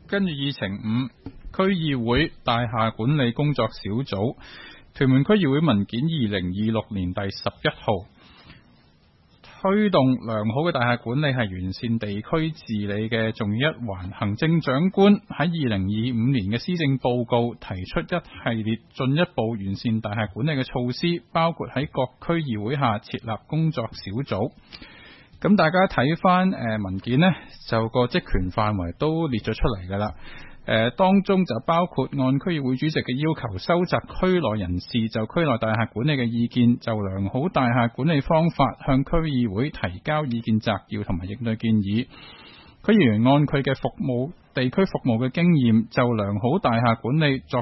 跟住議程5，區議會大廈管理工作小組，屯門區議會文件2026年第11號。推動良好嘅大廈管理係完善地區治理嘅重要一環。行政長官喺2025年嘅施政報告提出一系列進一步完善大廈管理嘅措施，包括喺各區議會下設立工作小組。咁大家睇翻文件呢，就個職權範圍都列咗出嚟㗎啦。當中就包括按區議會主席嘅要求，收集區內人士就區內大廈管理嘅意見，就良好大廈管理方法向區議會提交意見摘要同埋應對建議。區議員按佢嘅地區服務嘅經驗，就良好大廈管理良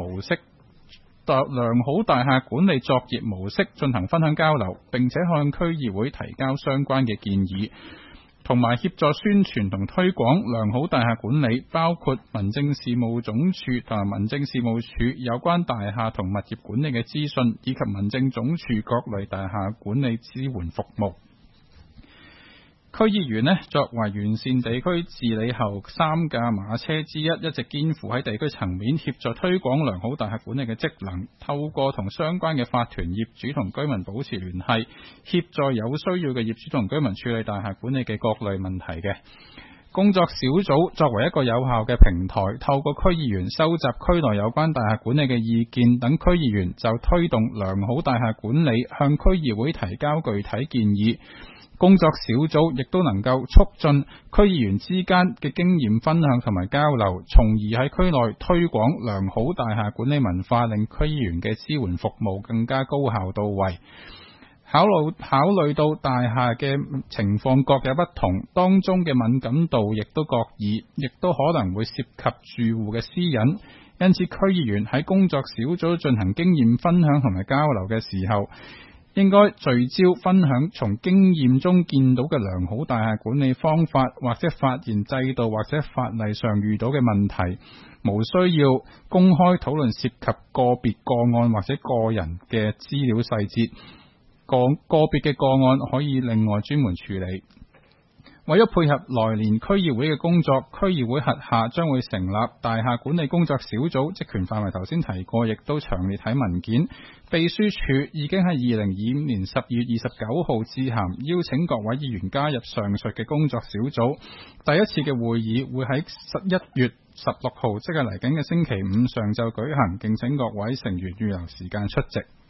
好大廈管理作業模式進行分享交流，並且向區議會提交相關嘅建議，同埋協助宣傳同推廣良好大廈管理，包括民政事務總署同埋民政事務處有關大廈同物業管理嘅資訊，以及民政總署各類大廈管理支援服務。區議員呢，作為完善地區治理後3架馬車之一，一直肩負喺地區層面協助推廣良好大廈管理嘅職能，透過同相關嘅法團、業主同居民保持聯繫，協助有需要嘅業主同居民處理大廈管理嘅各類問題嘅。工作小組作為一個有效嘅平台，透過區議員收集區內有關大廈管理嘅意見，等區議員就推動良好大廈管理向區議會提交具體建議。工作小組亦都能夠促進區議員之間嘅經驗分享同埋交流，從而喺區內推廣良好大廈管理文化，令區議員嘅支援服務更加高效到位。考慮到大廈嘅情況各有不同，當中嘅敏感度亦都各異，亦都可能會涉及住戶嘅私隱，因此區議員喺工作小組進行經驗分享同埋交流嘅時候，應該聚焦分享從經驗中見到嘅良好大廈管理方法，或者發現制度或者法例上遇到嘅問題，無需要公開討論涉及個別個案或者個人嘅資料細節，個別嘅個案可以另外專門處理。為咗配合來年區議會嘅工作，區議會轄下將會成立大廈管理工作小組，職權範圍頭先提過，亦都詳列喺文件。秘書處已經喺2025年12月29號致函邀請各位議員加入上述嘅工作小組。第一次嘅會議會喺1月16號，即係嚟緊嘅星期5上晝舉行，敬請各位成員預留時間出席。